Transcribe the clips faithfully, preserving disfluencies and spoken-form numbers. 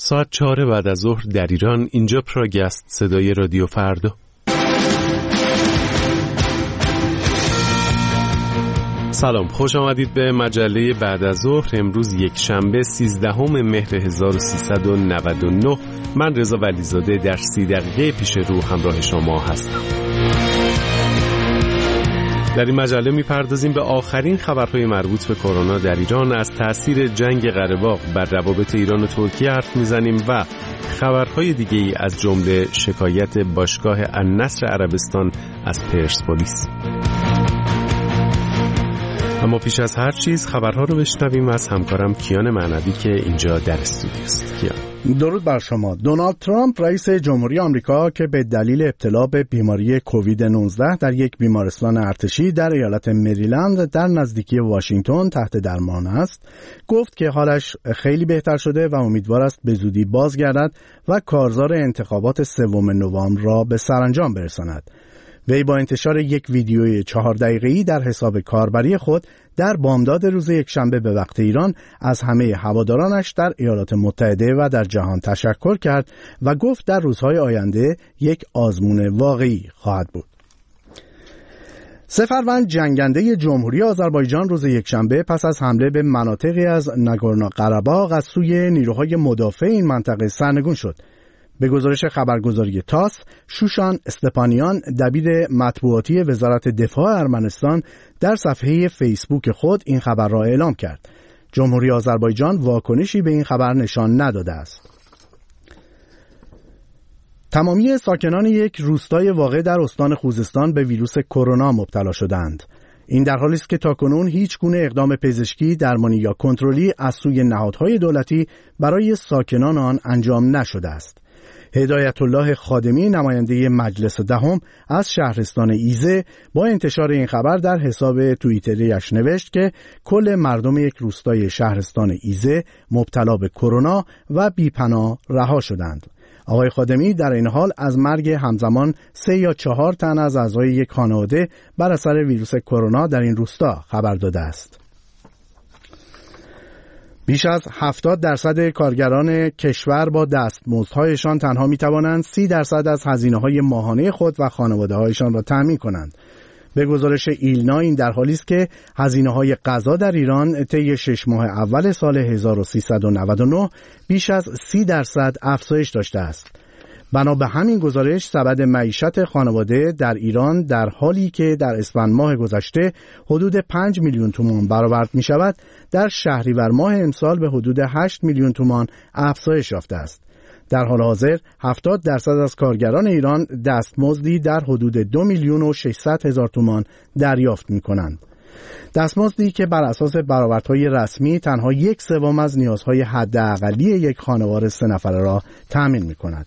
ساعت چهار بعد از ظهر در ایران. اینجا پراگست، صدای رادیو فردا. سلام، خوش آمدید به مجله بعد از ظهر. امروز یک شنبه سیزدهم مهر هزار و سیصد و نود و نه. من رضا ولیزاده در سی دقیقه پیش رو همراه شما هستم. در این مجله میپردازیم به آخرین خبرهای مربوط به کرونا در ایران، از تأثیر جنگ قره باغ بر روابط ایران و ترکیه حرف میزنیم و خبرهای دیگه ای از جمله شکایت باشگاه النصر عربستان از پرسپولیس. اما پیش از هر چیز خبرها رو بشنویم از همکارم کیان معنوی که اینجا در استودیو است. کیان. درود بر شما. دونالد ترامپ رئیس جمهوری آمریکا که به دلیل ابتلا به بیماری کووید نوزده در یک بیمارستان ارتشی در ایالت مریلند در نزدیکی واشنگتن تحت درمان است، گفت که حالش خیلی بهتر شده و امیدوار است به زودی بازگردد و کارزار انتخابات سوم نوامبر را به سرانجام برساند. وی با انتشار یک ویدیوی چهار دقیقه‌ای در حساب کاربری خود در بامداد روز یکشنبه به وقت ایران از همه هوادارانش در ایالات متحده و در جهان تشکر کرد و گفت در روزهای آینده یک آزمون واقعی خواهد بود. سه فروند جنگنده جمهوری آذربایجان روز یکشنبه پس از حمله به مناطقی از ناگورنو قره‌باغ از سوی نیروهای مدافع این منطقه سرنگون شد. به گزارش خبرگزاری تاس، شوشان استپانیان، دبیر مطبوعاتی وزارت دفاع ارمنستان در صفحه فیسبوک خود این خبر را اعلام کرد. جمهوری آذربایجان واکنشی به این خبر نشان نداده است. تمامی ساکنان یک روستای واقع در استان خوزستان به ویروس کرونا مبتلا شدند. این در حالی است که تاکنون هیچ گونه اقدام پزشکی، درمانی یا کنترلی از سوی نهادهای دولتی برای ساکنان آن انجام نشده است. هدایت الله خادمی، نماینده مجلس دهم از شهرستان ایزه، با انتشار این خبر در حساب توییتریش نوشت که کل مردم یک روستای شهرستان ایزه مبتلا به کرونا و بی‌پناه رها شدند. آقای خادمی در این حال از مرگ همزمان سه یا چهار تن از اعضای یک خانواده بر اثر ویروس کرونا در این روستا خبر داده است. بیش از هفتاد درصد کارگران کشور با دستمزدهایشان تنها می توانند سی درصد از هزینه‌های ماهانه خود و خانواده‌هایشان را تأمین کنند. به گزارش ایلنا این در حالی است که هزینه‌های غذا در ایران طی شش ماه اول سال هزار و سیصد و نود و نه بیش از سی درصد افزایش داشته است. بنا به همین گزارش سبد معیشت خانواده در ایران در حالی که در اسفند ماه گذشته حدود پنج میلیون تومان برآورد می شود، در شهریور ماه امسال به حدود هشت میلیون تومان افزایش یافته است. در حال حاضر هفتاد درصد از کارگران ایران دستمزدی در حدود دو میلیون و ششصد هزار تومان دریافت می کنند. دستمزدی که بر اساس برآوردهای رسمی تنها یک سوم از نیازهای حداقلی یک خانواده سه نفره را تأمین می کند.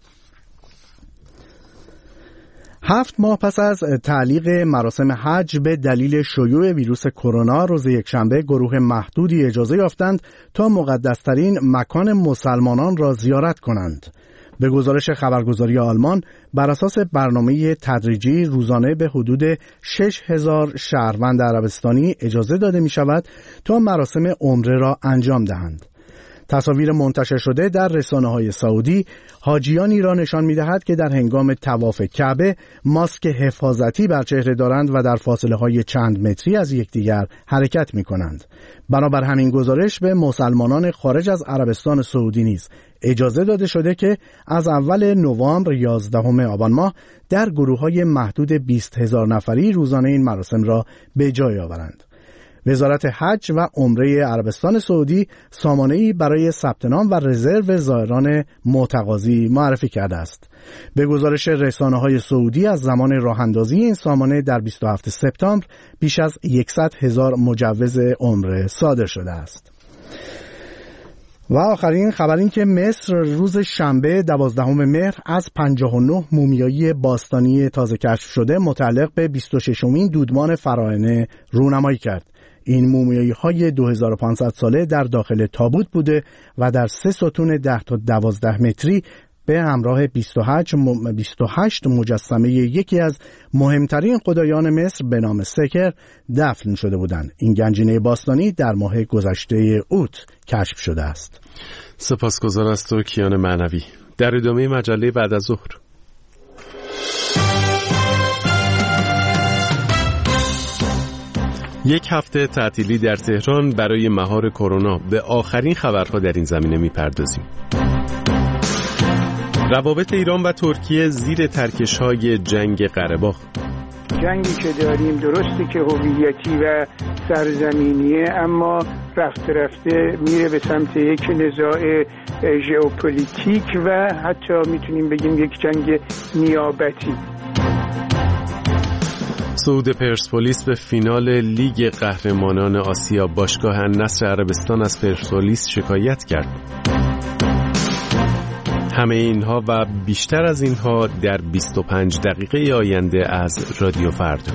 هفت ماه پس از تعلیق مراسم حج به دلیل شیوع ویروس کرونا، روز یکشنبه گروه محدودی اجازه یافتند تا مقدس‌ترین مکان مسلمانان را زیارت کنند. به گزارش خبرگزاری آلمان، بر اساس برنامه تدریجی روزانه به حدود شش هزار شهروند عربستانی اجازه داده می شود تا مراسم عمره را انجام دهند. تصاویر منتشر شده در رسانه‌های سعودی حاجیانی را نشان می‌دهد که در هنگام طواف کعبه ماسک حفاظتی بر چهره دارند و در فاصله‌های چند متری از یکدیگر حرکت می‌کنند. بنابر همین گزارش به مسلمانان خارج از عربستان سعودی نیز اجازه داده شده که از اول نوامبر یازدهم آبان ماه در گروه‌های محدود بیست هزار نفری روزانه این مراسم را به جای آورند. وزارت حج و عمره عربستان سعودی سامانه‌ای برای ثبت نام و رزرو زائران متقاضی معرفی کرده است. به گزارش رسانه‌های سعودی از زمان راه‌اندازی این سامانه در بیست و هفتم سپتامبر بیش از صد هزار مجوز عمره صادر شده است. و آخرین خبر این که مصر روز شنبه دوازدهم مهر از پنجاه و نه مومیایی باستانی تازه کشف شده متعلق به بیست و ششمین دودمان فراعنه رونمایی کرد. این مومیایی های دو هزار و پانصد ساله در داخل تابوت بوده و در سه ستون ده تا دوازده متری به همراه بیست و هشت مجسمه یکی از مهمترین خدایان مصر به نام سکر دفن شده بودند. این گنجینه باستانی در ماه گذشته اوت کشف شده است. سپاسگزار از تو کیان معنوی. در ادامه مجله بعد از ظهر، یک هفته تعطیلی در تهران برای مهار کرونا. به آخرین خبرها در این زمینه میپردازیم. روابط ایران و ترکیه زیر ترکش‌های جنگ قره‌باغ. جنگی که داریم درسته که هویتی و سرزمینیه، اما رفته رفته میره به سمت یک نزاع ژئوپلیتیک و حتی میتونیم بگیم یک جنگ نیابتی. صعود پرسپولیس به فینال لیگ قهرمانان آسیا. باشگاه النصر عربستان از پرسپولیس شکایت کرد. همه اینها و بیشتر از اینها در بیست و پنج دقیقه آینده از رادیو فردا.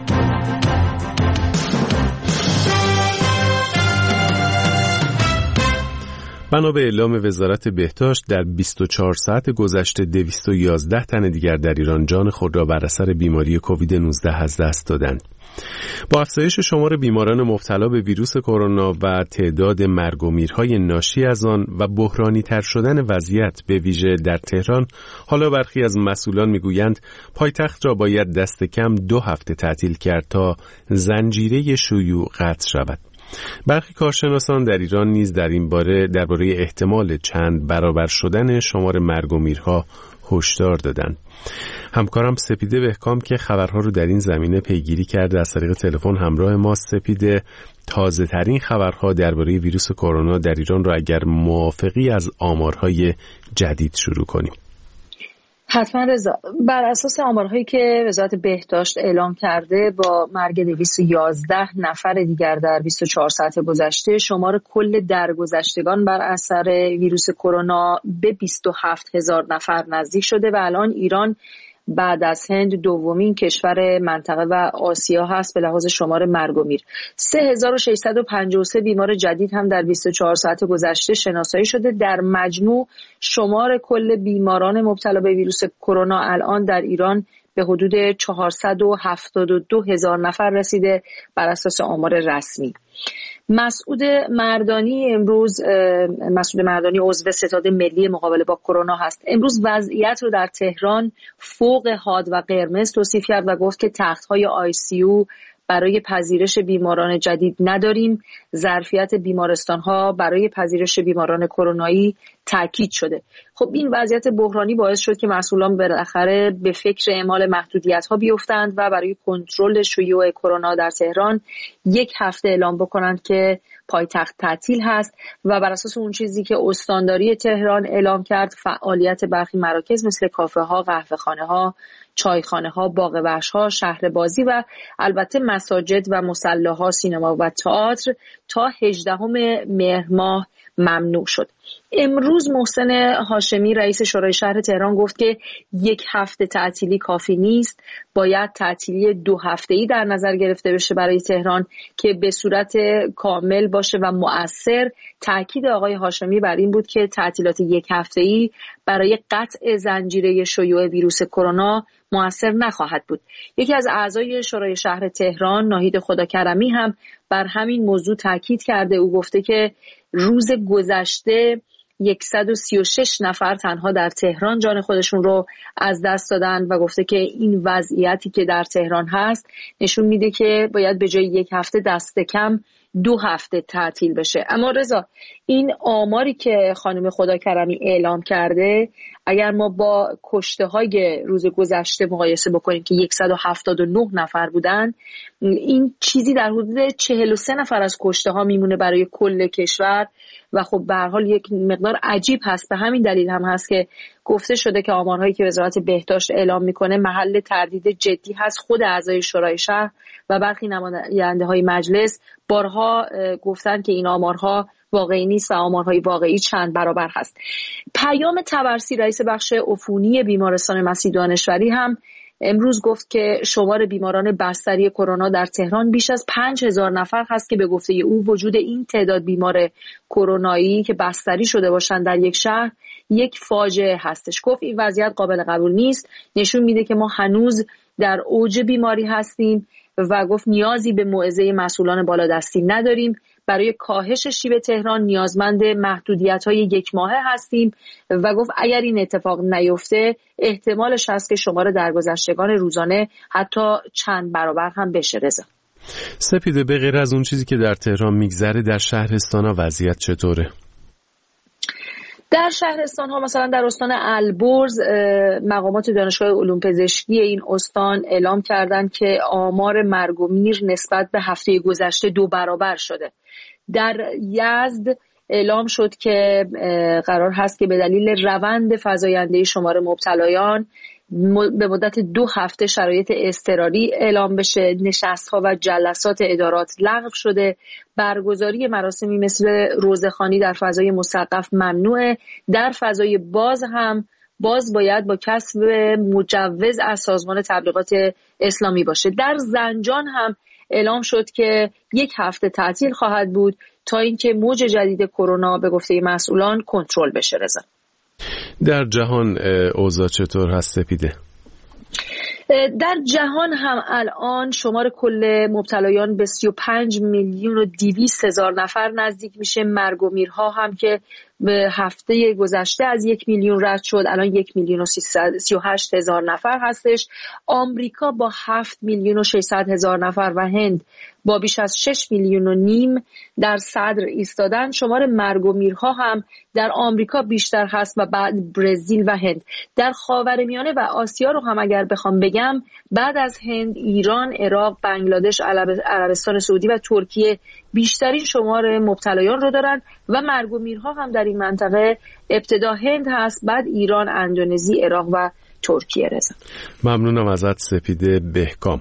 بنا به اعلام وزارت بهداشت در بیست و چهار ساعت گذشته دویست و یازده تن دیگر در ایران جان خود را بر اثر بیماری کووید نوزده از دست دادند. با افزایش شمار بیماران مبتلا به ویروس کرونا و تعداد مرگ و میرهای ناشی از آن و بحرانی تر شدن وضعیت به ویژه در تهران، حالا برخی از مسئولان میگویند پایتخت را باید دست کم دو هفته تعطیل کرد تا زنجیره شیوع قطع شود. برخی کارشناسان در ایران نیز در این باره درباره احتمال چند برابر شدن شمار مرگ و میرها هشدار دادند. همکارم سپیده بهکام که خبرها رو در این زمینه پیگیری کرده از طریق تلفن همراه ما. سپیده، تازه ترین خبرها درباره ویروس کرونا در ایران را اگر موافقی از آمارهای جدید شروع کنیم. حتما رضا، بر اساس آمارهایی که وزارت بهداشت اعلام کرده با مرگ دویست و یازده نفر دیگر در بیست و چهار ساعت گذشته، شمار کل درگذشتگان بر اثر ویروس کرونا به بیست و هفت هزار نفر نزدیک شده و الان ایران بعد از هند دومین کشور منطقه و آسیا هست به لحاظ شمار مرگ و میر. سه هزار و ششصد و پنجاه و سه بیمار جدید هم در بیست و چهار ساعت گذشته شناسایی شده. در مجموع شمار کل بیماران مبتلا به ویروس کرونا الان در ایران به حدود چهارصد و هفتاد و دو هزار نفر رسیده بر اساس آمار رسمی. مسعود مردانی امروز مسعود مردانی عضو ستاد ملی مقابله با کرونا هست. امروز وضعیت رو در تهران فوق حاد و قرمز توصیف کرد و گفت که تخت‌های آی سی یو برای پذیرش بیماران جدید نداریم. ظرفیت بیمارستان‌ها برای پذیرش بیماران کرونایی تاکید شده. خب این وضعیت بحرانی باعث شد که مسئولان بالاخره به فکر اعمال محدودیت‌ها بیفتند و برای کنترل شیوع کرونا در تهران یک هفته اعلام بکنند که پایتخت تعطیل هست و بر اساس اون چیزی که استانداری تهران اعلام کرد، فعالیت برخی مراکز مثل کافه‌ها، قهوه‌خانه‌ها، چایخانه‌ها، باغ وحش‌ها، شهر بازی و البته مساجد و مصلاها، سینما و تئاتر تا هجدهم مهر ماه ممنوع شد. امروز محسن هاشمی رئیس شورای شهر تهران گفت که یک هفته تعطیلی کافی نیست، باید تعطیلی دو هفته‌ای در نظر گرفته بشه برای تهران که به صورت کامل باشه و مؤثر. تاکید آقای هاشمی بر این بود که تعطیلات یک هفته‌ای برای قطع زنجیره شیوع ویروس کرونا مؤثر نخواهد بود. یکی از اعضای شورای شهر تهران، ناهید خداکرمی، هم بر همین موضوع تاکید کرده. او گفته که روز گذشته صد و سی و شش نفر تنها در تهران جان خودشون رو از دست دادن و گفته که این وضعیتی که در تهران هست نشون میده که باید به جای یک هفته دست کم دو هفته تعطیل بشه. اما رضا، این آماری که خانم خداکرمی اعلام کرده اگر ما با کشته های روز گذشته مقایسه بکنیم که صد و هفتاد و نه نفر بودن، این چیزی در حدود چهل و سه نفر از کشته ها میمونه برای کل کشور و خب به هر حال یک مقدار عجیب هست. به همین دلیل هم هست که گفته شده که آمارهایی که وزارت بهداشت اعلام میکنه محل تردید جدی هست. خود اعضای شورای شهر و برخی نماینده های مجلس بارها گفتن که این آمارها واقعی نیست و آمارهای واقعی چند برابر هست. پیام طبرسی رئیس بخش عفونی بیمارستان مسیح دانشوری هم امروز گفت که شمار بیماران بستری کرونا در تهران بیش از پنج هزار نفر هست که به گفته او وجود این تعداد بیمار کرونایی که بستری شده باشند در یک شهر یک فاجعه هستش. گفت این وضعیت قابل قبول نیست، نشون میده که ما هنوز در اوج بیماری هستیم و گفت نیازی به موعظه مسئولان بالادستی نداریم. برای کاهش شیب تهران نیازمند محدودیت‌های یک ماهه هستیم و گفت اگر این اتفاق نیفته احتمالش هست که شمار درگذشتگان روزانه حتی چند برابر هم بشه. رضا سپیده، به غیر از اون چیزی که در تهران میگذره در شهرستان‌ها وضعیت چطوره؟ در شهرستان ها مثلا در استان البرز مقامات دانشگاه علوم پزشکی این استان اعلام کردند که آمار مرگ و میر نسبت به هفته گذشته دو برابر شده. در یزد اعلام شد که قرار هست که به دلیل روند فزاینده شمار مبتلایان به مدت دو هفته شرایط اضطراری اعلام بشه. نشست‌ها و جلسات ادارات لغو شده. برگزاری مراسمی مثل روزخوانی در فضای مسقف ممنوعه. در فضای باز هم باز باید با کسب مجوز از سازمان تبلیغات اسلامی باشه. در زنجان هم اعلام شد که یک هفته تعطیل خواهد بود تا اینکه موج جدید کرونا به گفته مسئولان کنترل بشه. رضا در جهان اوضاع چطور هست سپیده؟ در جهان هم الان شمار کل مبتلایان به سی و پنج میلیون و دویست هزار نفر نزدیک میشه. مرگ و میرها هم که به هفته گذشته از یک میلیون رد شد، الان یک میلیون و سی و هشت هزار نفر هستش. آمریکا با هفت میلیون و ششصد هزار نفر و هند با بیش از شش میلیون و نیم در صدر ایستادن. شمار مرگ و میرها هم در آمریکا بیشتر هست و بعد برزیل و هند. در خاورمیانه و آسیا رو هم اگر بخوام بگم بعد از هند ایران، عراق، بنگلادش، عربستان سعودی و ترکیه بیشترین شمار مبتلایان رو دارن و مرگ و میرها هم در این منطقه ابتدا هند هست، بعد ایران، اندونزی، عراق و ترکیه. رضا ممنونم ازت سپیده بهکام.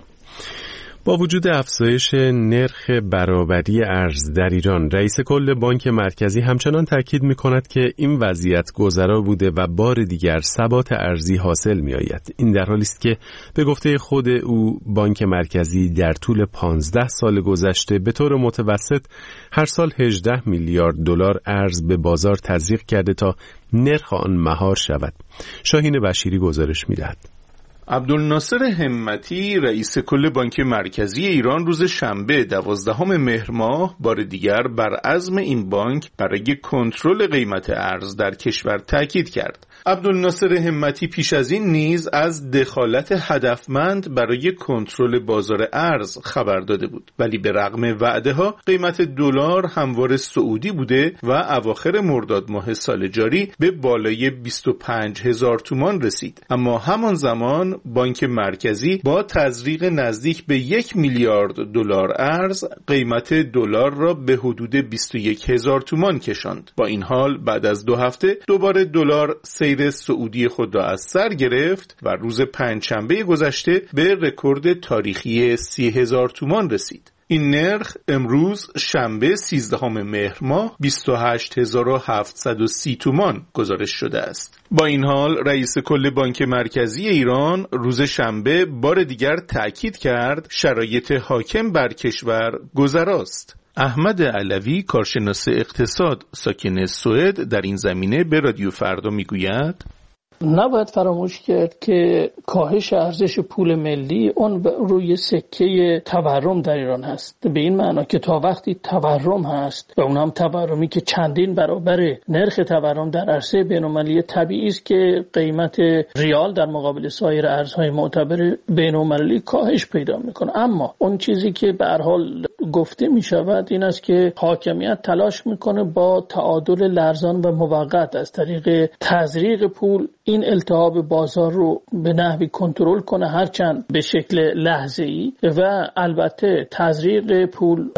با وجود افزایش نرخ برابری ارز در ایران، رئیس کل بانک مرکزی همچنان تاکید می‌کند که این وضعیت گذرا بوده و بار دیگر ثبات ارزی حاصل می‌آید. این در حالی است که به گفته خود او بانک مرکزی در طول پانزده سال گذشته به طور متوسط هر سال هجده میلیارد دلار ارز به بازار تزریق کرده تا نرخ آن مهار شود. شاهین بشیری گزارش می‌دهد. عبدالناصر همتی رئیس کل بانک مرکزی ایران روز شنبه دوازدهم مهر ماه بار دیگر بر عزم این بانک برای کنترل قیمت ارز در کشور تاکید کرد. عبدالناصر همتی پیش از این نیز از دخالت هدفمند برای کنترل بازار ارز خبر داده بود، ولی به رغم وعده ها قیمت دلار همواره صعودی بوده و اواخر مرداد ماه سال جاری به بالای بیست و پنج هزار تومان رسید. اما همان زمان بانک مرکزی با تزریق نزدیک به یک میلیارد دلار ارز قیمت دلار را به حدود بیست و یک هزار تومان کشاند. با این حال بعد از دو هفته دوباره دلار سیر صعودی خود را از سر گرفت و روز پنجشنبه گذشته به رکورد تاریخی سی هزار تومان رسید. این نرخ امروز شنبه سیزدهم مهر ماه بیست و هشت هزار و هفتصد و سی تومان گزارش شده است. با این حال رئیس کل بانک مرکزی ایران روز شنبه بار دیگر تأکید کرد شرایط حاکم بر کشور گذراست. احمد علوی کارشناس اقتصاد ساکن سوئد در این زمینه به رادیو فردا میگوید نباید فراموش کرد که کاهش ارزش پول ملی اون روی سکه تورم در ایران هست، به این معنا که تا وقتی تورم هست و اون هم تورمی که چندین برابر نرخ تورم در عرصه بین‌المللی، طبیعی است که قیمت ریال در مقابل سایر ارزهای معتبر بین‌المللی کاهش پیدا میکنه. اما اون چیزی که به هر حال گفته میشود این است که حاکمیت تلاش میکنه با تعادل لرزان و موقت از طریق تزریق پول این التهاب بازار رو به نحوی کنترل کنه، هرچند به شکل لحظه‌ای، و البته تزریق پول و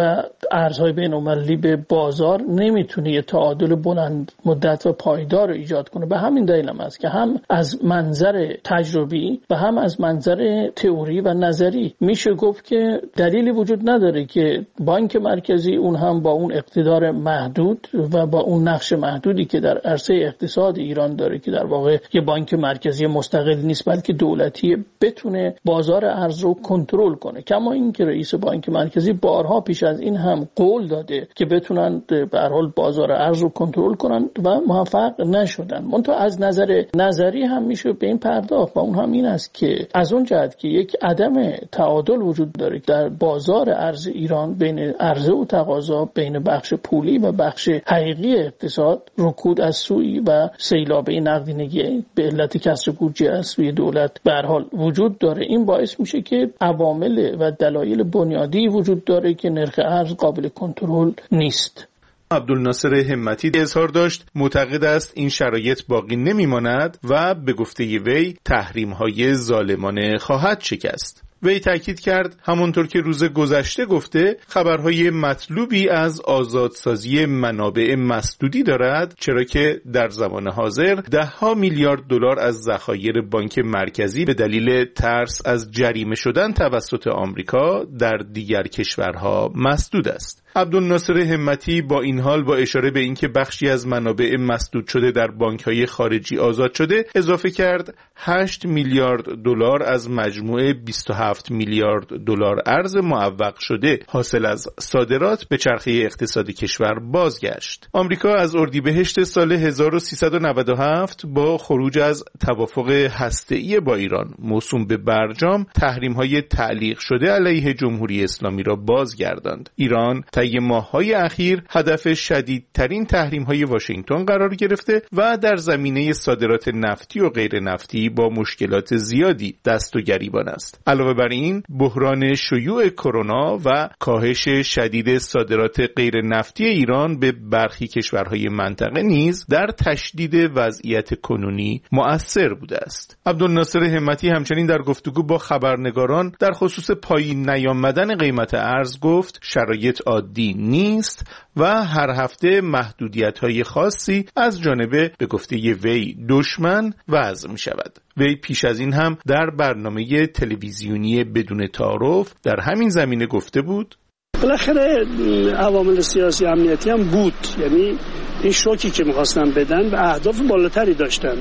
ارزهای بین‌المللی به بازار نمیتونه یه تعادل بلند مدت و پایدار رو ایجاد کنه. به همین دلیل هم است که هم از منظر تجربی و هم از منظر تئوری و نظری میشه گفت که دلیلی وجود نداره که بانک مرکزی اون هم با اون اقتدار محدود و با اون نقش محدودی که در عرصه اقتصاد ایران داره که در واقع یه بانک مرکزی مستقل نیست بلکه دولتی، بتونه بازار ارز رو کنترل کنه. کما اینکه رئیس بانک مرکزی بارها پیش از این هم قول داده که بتونن به هر حال بازار ارز رو کنترل کنن و موفق نشدن. منتها از نظر نظری هم میشه به این پرداخت و اون هم این است که از اون جهت که یک عدم تعادل وجود داره در بازار ارز ایران بین عرضه و تقاضا، بین بخش پولی و بخش حقیقی اقتصاد، رکود از سوی و سیلابه نقدینگی به علت کسر بودجه از سوی دولت به هر حال وجود داره. این باعث میشه که عوامل و دلایل بنیادی وجود داره که نرخ ارز قابل کنترل نیست. عبدالناصر همتی اظهار داشت معتقد است این شرایط باقی نمیماند و به گفته وی تحریم‌های ظالمانه خواهد شکست. وی تاکید کرد همونطور که روز گذشته گفته خبرهای مطلوبی از آزادسازی منابع مسدودی دارد، چرا که در زمان حاضر ده ها میلیارد دلار از ذخایر بانک مرکزی به دلیل ترس از جریمه شدن توسط آمریکا در دیگر کشورها مسدود است. عبدالناصر همتی با این حال با اشاره به اینکه بخشی از منابع مسدود شده در بانک‌های خارجی آزاد شده اضافه کرد هشت میلیارد دلار از مجموع بیست و هفت میلیارد دلار ارز معوق شده حاصل از صادرات به چرخه اقتصادی کشور بازگشت. آمریکا از اردیبهشت سال هزار و سیصد و نود و هفت با خروج از توافق هسته‌ای با ایران موسوم به برجام تحریم‌های تعلیق شده علیه جمهوری اسلامی را بازگرداند. ایران طی ماه‌های اخیر هدف شدیدترین تحریم‌های واشنگتن قرار گرفته و در زمینه صادرات نفتی و غیر نفتی با مشکلات زیادی دست و گریبان است. علاوه بر این بحران شیوع کرونا و کاهش شدید صادرات غیر نفتی ایران به برخی کشورهای منطقه نیز در تشدید وضعیت کنونی مؤثر بوده است. عبدالناصر همتی همچنین در گفتگو با خبرنگاران در خصوص پایین نیامدن قیمت ارز گفت شرایط عادی نیست و هر هفته محدودیت‌های خاصی از جانب به گفته وی دشمن وضع می شود. وی پیش از این هم در برنامه تلویزیونی بدون تعارف در همین زمینه گفته بود بالاخره عوامل سیاسی امنیتی هم بود، یعنی این شوکی که می‌خواستن بدن و اهداف بالاتری داشتن،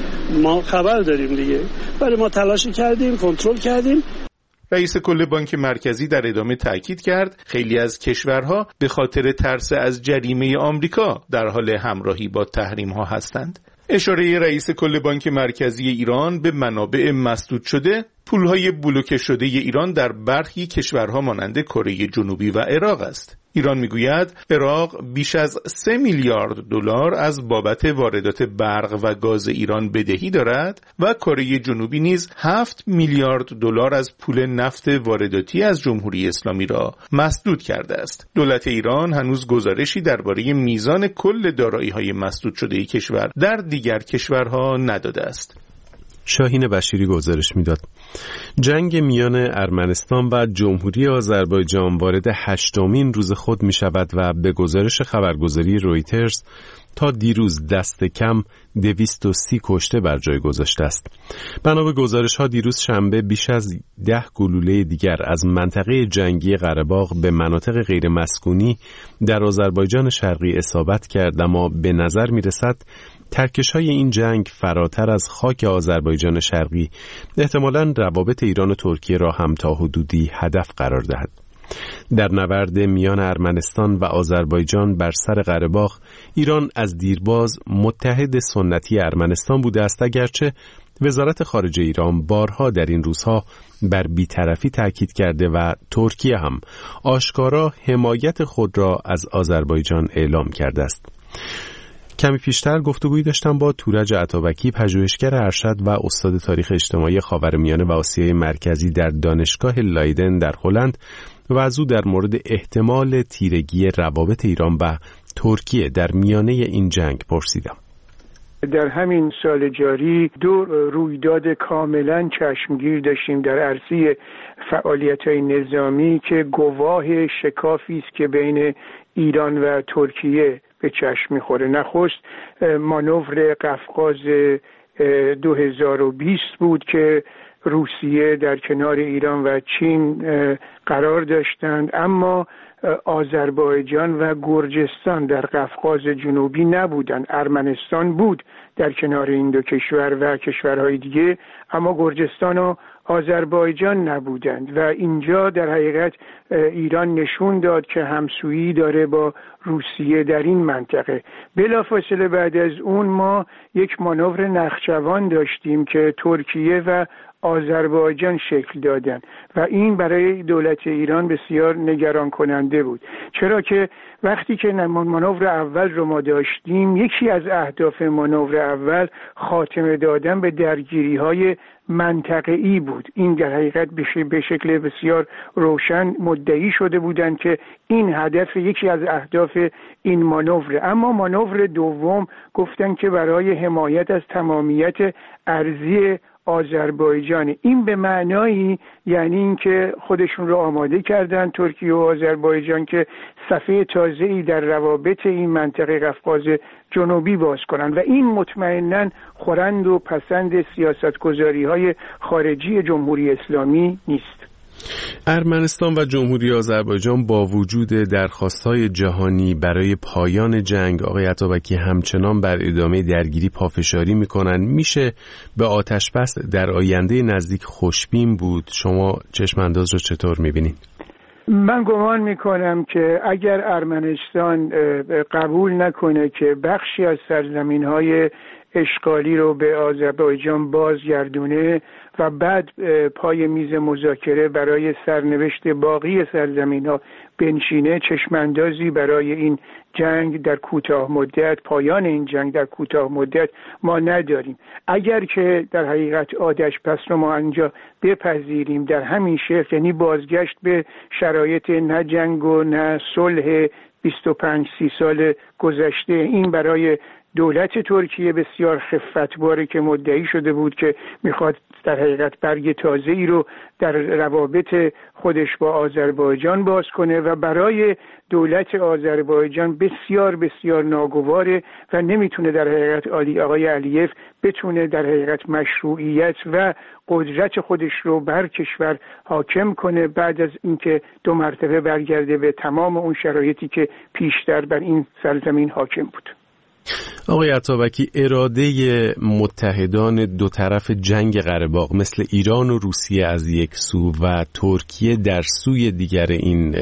ما خبر داریم دیگه، ولی ما تلاش کردیم کنترل کردیم. رئیس کل بانک مرکزی در ادامه تاکید کرد خیلی از کشورها به خاطر ترس از جریمه آمریکا در حال همراهی با تحریم‌ها هستند. اشاره رئیس کل بانک مرکزی ایران به منابع مسدود شده پولهای بلوکه شده ایران در برخی کشورها مانند کره جنوبی و عراق است. ایران میگوید عراق بیش از سه میلیارد دلار از بابت واردات برق و گاز ایران بدهی دارد و کره جنوبی نیز هفت میلیارد دلار از پول نفت وارداتی از جمهوری اسلامی را مسدود کرده است. دولت ایران هنوز گزارشی درباره میزان کل دارایی‌های مسدود شده کشور در دیگر کشورها نداده است. شاهین بشیری گزارش میداد. جنگ میان ارمنستان و جمهوری آذربایجان وارد هشتمین روز خود می شود و به گزارش خبرگزاری رویترز تا دیروز دست کم دویست و سی کشته بر جای گذاشته است. بنا به گزارش ها دیروز شنبه بیش از ده گلوله دیگر از منطقه جنگی قره‌باغ به مناطق غیر مسکونی در آذربایجان شرقی اصابت کرد، اما به نظر می رسد ترکش‌های این جنگ فراتر از خاک آذربایجان شرقی احتمالاً روابط ایران و ترکیه را هم تا حدودی هدف قرار دهد. در نبرد میان ارمنستان و آذربایجان بر سر قره‌باغ ایران از دیرباز متحد سنتی ارمنستان بوده است، اگرچه وزارت خارجه ایران بارها در این روزها بر بی‌طرفی تاکید کرده و ترکیه هم آشکارا حمایت خود را از آذربایجان اعلام کرده است. کمی پیشتر گفتگویی داشتم با تورج عطابکی، پژوهشگر ارشد و استاد تاریخ اجتماعی خاورمیانه و آسیای مرکزی در دانشگاه لایدن در هلند و از او در مورد احتمال تیرگی روابط ایران و ترکیه در میانه این جنگ پرسیدم. در همین سال جاری دو رویداد کاملا چشمگیر داشتیم در عرصه فعالیت‌های نظامی که گواه شکافی است که بین ایران و ترکیه به چشم می‌خوره. نخست مانور قفقاز دو هزار و بیست بود که روسیه در کنار ایران و چین قرار داشتند، اما آذربایجان و گرجستان در قفقاز جنوبی نبودند. ارمنستان بود در کنار این دو کشور و کشورهای دیگه، اما گرجستان و آذربایجان نبودند و اینجا در حقیقت ایران نشون داد که همسویی داره با روسیه در این منطقه. بلافاصله بعد از اون ما یک مانور نخجوان داشتیم که ترکیه و آذربایجان شکل دادن و این برای دولت ایران بسیار نگران کننده بود، چرا که وقتی که مانور اول رو ما داشتیم، یکی از اهداف مانور اول خاتمه دادن به درگیری‌های منطقه‌ای بود. این در حقیقت به شکل بسیار روشن مدعی شده بودند که این هدف یکی از اهداف این مانور. اما مانور دوم گفتن که برای حمایت از تمامیت ارضی آذربایجان. این به معنایی یعنی این که خودشون رو آماده کردن ترکیه و آذربایجان که صفحه تازه‌ای در روابط این منطقه قفقاز جنوبی باز کنن و این مطمئناً خورند و پسند سیاستگذاری‌های خارجی جمهوری اسلامی نیست. ارمنستان و جمهوری آذربایجان با وجود درخواست‌های جهانی برای پایان جنگ، آقای عطابکی، همچنان بر ادامه درگیری پافشاری می‌کنند. میشه به آتش بس در آینده نزدیک خوشبین بود؟ شما چشم انداز رو چطور می‌بینید؟ من گمان میکنم که اگر ارمنستان قبول نکنه که بخشی از سرزمین‌های اشغالی رو به آذربایجان بازگردونه و بعد پای میز مذاکره برای سرنوشت باقی سرزمین‌ها بنشینه، چشماندازی برای این جنگ در کوتاه مدت، پایان این جنگ در کوتاه مدت ما نداریم. اگر که در حقیقت آتش بس رو ما اینجا بپذیریم در همین شکل، یعنی بازگشت به شرایط نه جنگ و نه صلح بیست و پنج سی سال گذشته، این برای دولت ترکیه بسیار خفتباره که مدعی شده بود که میخواد در حقیقت برگ تازه‌ای رو در روابط خودش با آذربایجان باز کنه و برای دولت آذربایجان بسیار بسیار ناگواره و نمیتونه در حقیقت علی آقای علیف بتونه در حقیقت مشروعیت و قدرت خودش رو بر کشور حاکم کنه بعد از اینکه دو مرتبه برگرده به تمام اون شرایطی که پیشتر بر این سرزمین حاکم بود. آقای عطابکی، اراده متحدان دو طرف جنگ قره باغ مثل ایران و روسیه از یک سو و ترکیه در سوی دیگر این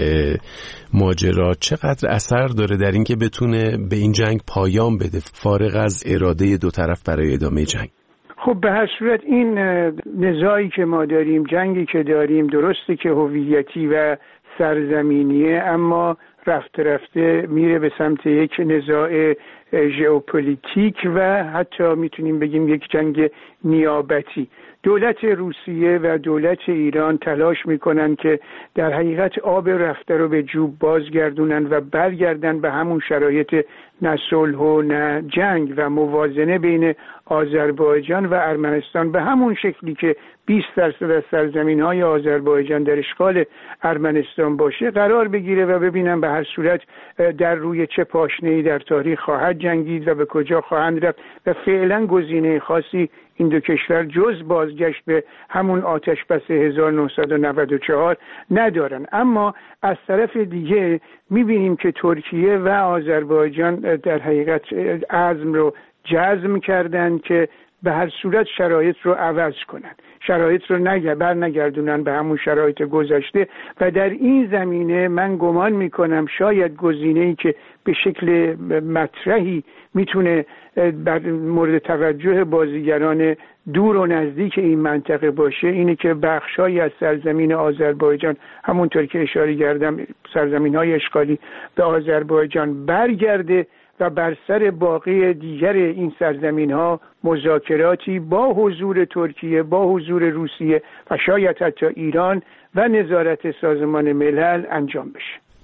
ماجرا چقدر اثر داره در اینکه بتونه به این جنگ پایان بده، فارغ از اراده دو طرف برای ادامه جنگ؟ خب به هر صورت این نزاعی که ما داریم، جنگی که داریم، درسته که هویتی و سرزمینیه، اما رفته رفته میره به سمت یک نزاع ژئوپلیتیک و حتی میتونیم بگیم یک جنگ نیابتی. دولت روسیه و دولت ایران تلاش میکنن که در حقیقت آب رفته رو به جوب بازگردونن و برگردن به همون شرایط نه صلح و نه جنگ و موازنه بین آذربایجان و ارمنستان به همون شکلی که بیست درصد از سرزمین‌های آذربایجان در اشغال ارمنستان باشه قرار بگیره و ببینن به هر صورت در روی چه پاشنه‌ای در تاریخ خواهد جنگید و به کجا خواهند رفت و فعلا گزینه خاصی این دو کشور جز بازگشت به همون آتش بس هزار و نهصد و نود و چهار ندارن. اما از طرف دیگه میبینیم که ترکیه و آذربایجان در حقیقت عزم رو جزم کردن که به هر صورت شرایط رو عوض کنن، شرایط رو نگه بر نگردونن به همون شرایط گذشته و در این زمینه من گمان میکنم شاید گزینه‌ای که به شکل مطرحی میتونه بر مورد توجه بازیگران دور و نزدیک این منطقه باشه اینه که بخشایی از سرزمین آذربایجان، همونطور که اشاره کردم سرزمین‌های اشغالی، به آذربایجان برگرده و بر سر باقی دیگر این سرزمین‌ها مذاکراتی با حضور ترکیه، با حضور روسیه و شاید حتی ایران و نظارت سازمان ملل انجام بشه.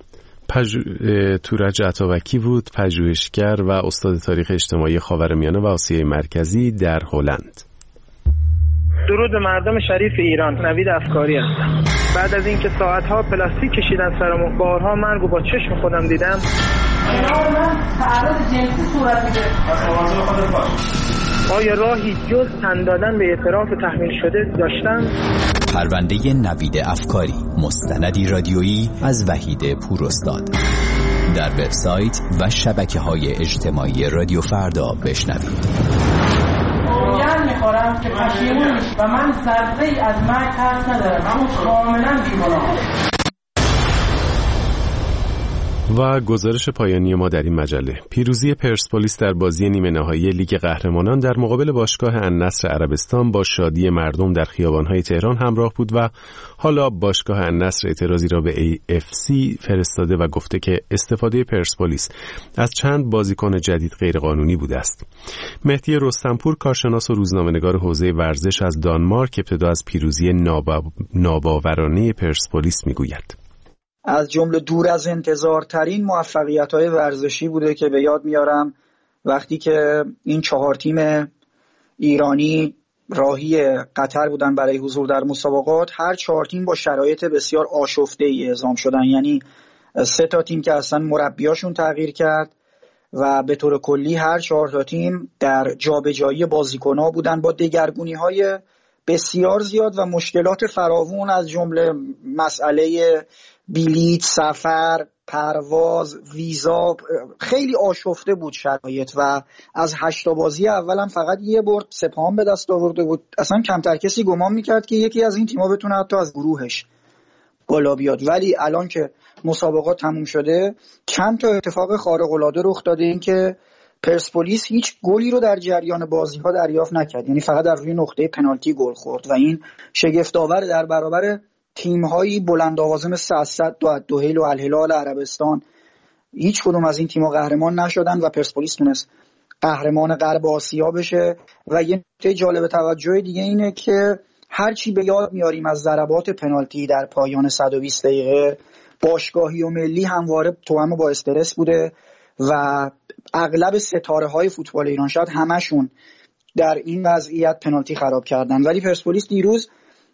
پژو... تورج عطابکی بود، پژوهشگر و استاد تاریخ اجتماعی خاورمیانه و آسیای مرکزی در هلند. درود به مردم شریف ایران. نوید افکاری هستم. بعد از اینکه ساعتها پلاستیک کشیدن سرمون، بارها مرگ و با چشم خودم دیدم، آیا راهی جز تن دادن به اعتراف تحمیل شده داشتم؟ پرونده نوید افکاری، مستندی رادیویی از وحید پوراستاد. در وبسایت و شبکه‌های اجتماعی رادیو فردا بشنوید. یعنی میخورم که پشیمون میشم و من ذره‌ای از مرگ ترس ندارم، اما کاملا بی‌گناهم. و گزارش پایانی ما در این مجله: پیروزی پرسپولیس در بازی نیمه نهایی لیگ قهرمانان در مقابل باشگاه النصر عربستان با شادی مردم در خیابان‌های تهران همراه بود و حالا باشگاه النصر اعتراضی را به ای اف سی فرستاده و گفته که استفاده پرسپولیس از چند بازیکن جدید غیرقانونی بوده است. مهدی رستمپور، کارشناس و روزنامه‌نگار حوزه ورزش از دانمارک، ابتدا از پیروزی نابا... ناباورانه پرسپولیس میگوید. از جمله دور از انتظارترین موفقیت‌های ورزشی بوده که به یاد میارم وقتی که این چهار تیم ایرانی راهی قطر بودن برای حضور در مسابقات. هر چهار تیم با شرایط بسیار آشفته‌ای اعزام شدن، یعنی سه تا تیم که اصلا مربیاشون تغییر کرد و به طور کلی هر چهار تا تیم در جابجایی بازیکن‌ها بودن با دگرگونی‌های بسیار زیاد و مشکلات فراوان، از جمله مسئله بلیط، سفر، پرواز، ویزا. خیلی آشفته بود شرایط و از هشتا بازی اولم فقط یه برد سپاهان به دست آورده بود. اصلا کمتر کسی گمان میکرد که یکی از این تیم‌ها بتونه حتی از گروهش بالا بیاد. ولی الان که مسابقات تموم شده چند تا اتفاق خارق‌العاده رخ داده. این که پرسپولیس هیچ گلی رو در جریان بازی‌ها دریافت نکرد، یعنی فقط در روی نقطه پنالتی گل خورد و این شگفت‌آور در برابر تیم‌هایی بلند آوازه مثل اسد و دوحیل و الهلال عربستان. هیچ کدوم از این تیم‌ها قهرمان نشدن و پرسپولیس تونست قهرمان غرب آسیا بشه. و یه نکته جالب توجه دیگه اینه که هر چی به یاد میاریم از ضربات پنالتی در پایان صد و بیست دقیقه، باشگاهی و ملی همواره توأم با استرس بوده و اغلب ستاره‌های فوتبال ایران، شاید همشون، در این وضعیت پنالتی خراب کردن. ولی پرسپولیس دیروز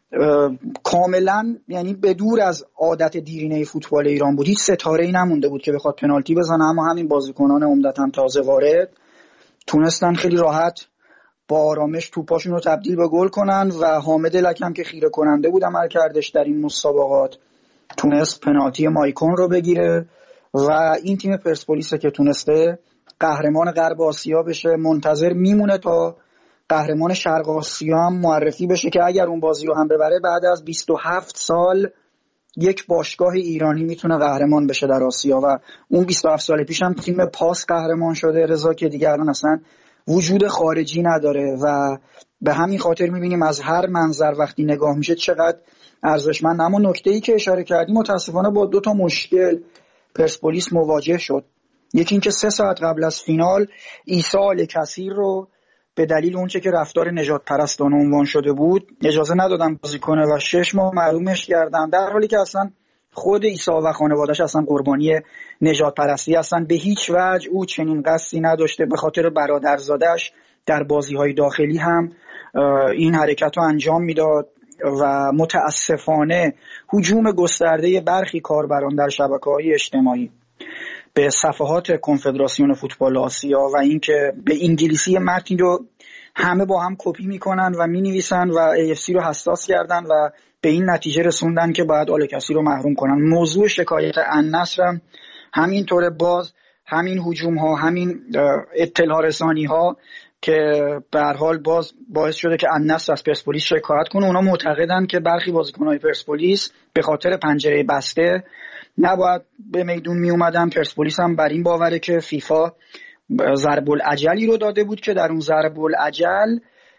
کاملا، یعنی به دور از عادت دیرینه فوتبال ایران بود، هیچ ستاره‌ای نمونده بود که بخواد پنالتی بزنه، اما همین بازیکنان عمدتاً تازه وارد تونستن خیلی راحت با آرامش توپاشون رو تبدیل به گل کنن و حامد لکم که خیره کننده بود عمل کردش در این مسابقات تونست پنالتی مایکون رو بگیره و این تیم پرسپولیس که تونسته قهرمان غرب آسیا بشه. منتظر میمونه تا قهرمان شرق آسیا هم معرفی بشه که اگر اون بازی رو هم ببره بعد از بیست و هفت سال یک باشگاه ایرانی میتونه قهرمان بشه در آسیا. و اون بیست و هفت سال پیش هم تیم پاس قهرمان شده رضا که دیگه الان اصلا وجود خارجی نداره و به همین خاطر میبینیم از هر منظر وقتی نگاه میشه چقدر ارزشمند. اما نکته‌ای که اشاره کردیم متاسفانه با دو تا مشکل پرسپولیس مواجه شد. یکی این که سه ساعت قبل از فینال عیسی الکثیر رو به دلیل اونچه که رفتار نجات پرستانه عنوان شده بود اجازه ندادن بازی کنه و شش ماه محرومش کردن، در حالی که اصلا خود عیسی و خانواده‌اش اصلا قربانی نجات پرستی هستن. به هیچ وجه او چنین قصدی نداشته، به خاطر برادرزاده‌اش در بازی‌های داخلی هم این حرکت رو انجام میداد و متاسفانه هجوم گسترده برخی کاربران در شبکه‌های اجتماعی به صفحات کنفدراسیون فوتبال آسیا و اینکه به انگلیسی متن رو همه با هم کپی میکنن و مینویسن و ای اف سی رو حساس کردن و به این نتیجه رسوندن که باید الکثی رو محروم کنن. موضوع شکایت النصر هم همینطوره، باز همین هجوم ها، همین اطلاع رسانی ها که به هر حال باز باعث شده که النصر از پرسپولیس شکایت کنه. اونا معتقدن که برخی بازیکن‌های پرسپولیس به خاطر پنجره بسته نباید به میدون می اومدن. پرسپولیس هم بر این باوره که فیفا ضرب العجلی رو داده بود که در اون ضرب العجل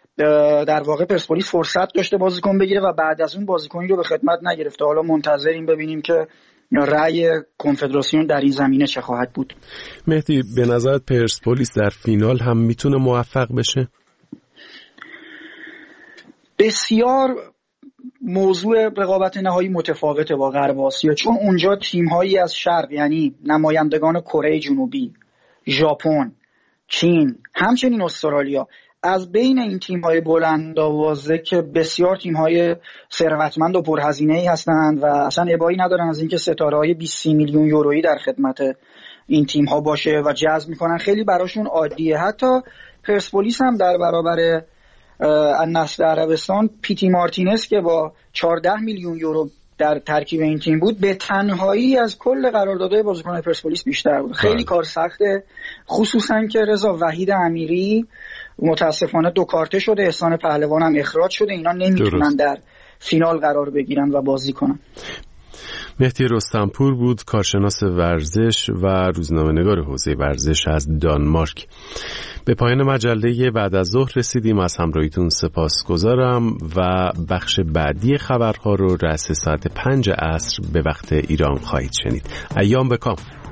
در واقع پرسپولیس فرصت داشته بازیکن بگیره و بعد از اون بازیکنی رو به خدمت نگرفته. حالا منتظریم ببینیم که رأی کنفدراسیون در این زمینه چه خواهد بود. مهدی، به نظرت پرسپولیس در فینال هم میتونه موفق بشه؟ بسیار موضوع رقابت نهایی متفاوته با غرب آسیا، چون اونجا تیم‌هایی از شرق یعنی نمایندگان کره جنوبی، ژاپن، چین، همچنین استرالیا از بین این تیم‌های بلند آوازه که بسیار تیم‌های ثروتمند و پرهزینه‌ای هستند و اصلا ابایی ندارن از اینکه ستاره‌های بیست میلیون یورویی در خدمت این تیم‌ها باشه و جذب می‌کنن، خیلی براشون عادیه. حتی پرسپولیس هم در برابر النصر عربستان پیتی مارتینز که با چهارده میلیون یورو در ترکیب این تیم بود به تنهایی از کل قراردادهای بازیکن‌های پرسپولیس بیشتر بود. خیلی کار سخته، خصوصا که رضا وحید امیری متاسفانه دو کارته شده، احسان پهلوان هم اخراج شده، اینا نمیتونن در فینال قرار بگیرن و بازی کنن. مهدی رستمپور بود، کارشناس ورزش و روزنامه‌نگار حوزه ورزش از دانمارک. به پایان مجله بعد از ظهر رسیدیم. از همراهیتون سپاسگزارم و بخش بعدی خبرها رو رأس ساعت پنج عصر به وقت ایران خواهید شنید. ایام بکام.